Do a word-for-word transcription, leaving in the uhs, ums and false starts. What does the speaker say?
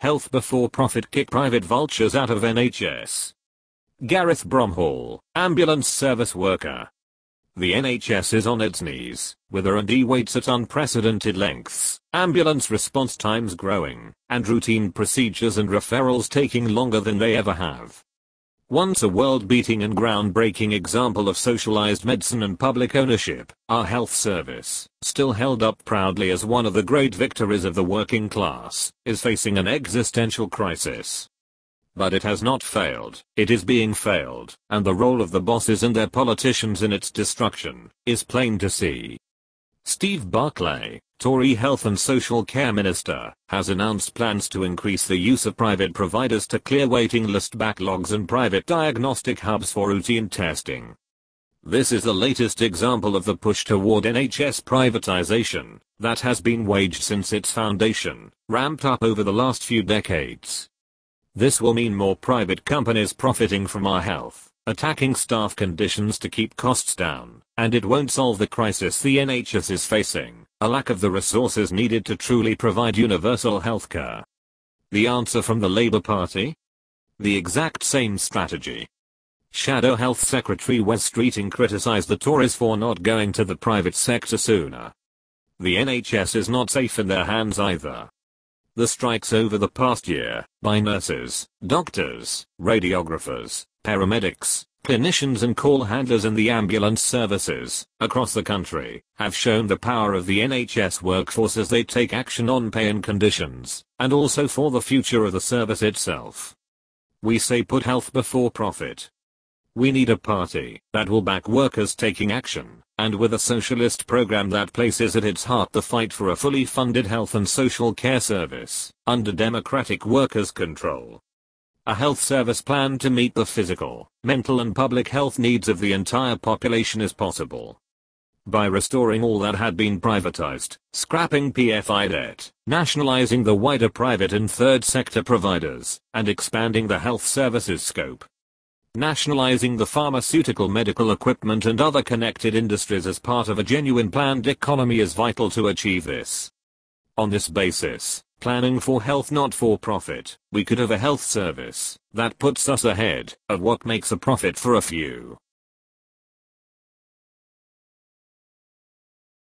Health before profit kick private vultures out of N H S. Gareth Bromhall, ambulance service worker. The N H S is on its knees, with R and D waits at unprecedented lengths, ambulance response times growing, and routine procedures and referrals taking longer than they ever have. Once a world-beating and groundbreaking example of socialized medicine and public ownership, our health service, still held up proudly as one of the great victories of the working class, is facing an existential crisis. But it has not failed, it is being failed, and the role of the bosses and their politicians in its destruction is plain to see. Steve Barclay, Tory Health and Social Care Minister, has announced plans to increase the use of private providers to clear waiting list backlogs and private diagnostic hubs for routine testing. This is the latest example of the push toward N H S privatization that has been waged since its foundation, ramped up over the last few decades. This will mean more private companies profiting from our health, attacking staff conditions to keep costs down, and it won't solve the crisis the N H S is facing, a lack of the resources needed to truly provide universal healthcare. The answer from the Labour Party? The exact same strategy. Shadow Health Secretary Wes Streeting criticised the Tories for not going to the private sector sooner. The N H S is not safe in their hands either. The strikes over the past year, by nurses, doctors, radiographers, paramedics, clinicians and call handlers in the ambulance services, across the country, have shown the power of the N H S workforce as they take action on pay and conditions, and also for the future of the service itself. We say put health before profit. We need a party that will back workers taking action, and with a socialist program that places at its heart the fight for a fully funded health and social care service, under democratic workers' control. A health service plan to meet the physical, mental and public health needs of the entire population is possible. By restoring all that had been privatized, scrapping P F I debt, nationalizing the wider private and third sector providers, and expanding the health services scope. Nationalizing the pharmaceutical, medical equipment and other connected industries as part of a genuine planned economy is vital to achieve this. On this basis, planning for health not for profit, we could have a health service that puts us ahead of what makes a profit for a few.